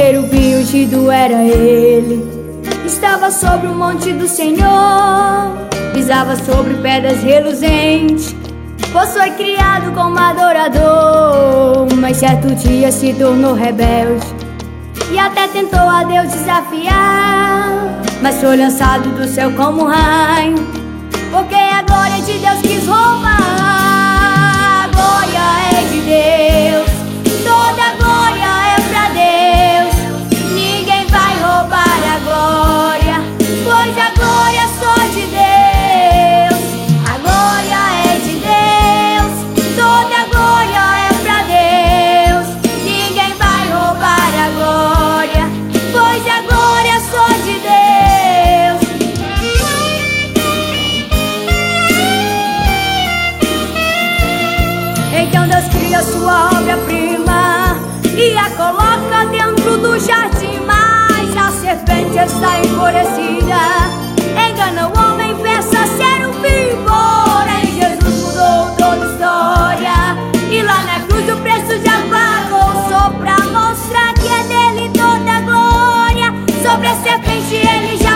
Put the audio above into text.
querubim ungido era ele. Estava sobre o monte do Senhor, pisava sobre pedras reluzentes, pois foi criado como adorador. Mas certo dia se tornou rebelde e até tentou a Deus desafiar, mas foi lançado do céu como um raio, porque a glória de Deus quis roubar. A glória é de Deus, toda a glória é pra Deus. Ninguém vai roubar a glória, pois a glória é só de Deus. A glória é de Deus, toda a glória é pra Deus. Ninguém vai roubar a glória, pois a glória é só de Deus. Então Deus cria sua obra-prima e a coloca dentro do jardim. Mas a serpente está enfurecida, engana o homem, pensa ser um fim. Porém Jesus mudou toda a história, e lá na cruz o preço já pagou, só pra mostrar que é dele toda a glória. Sobre a serpente ele já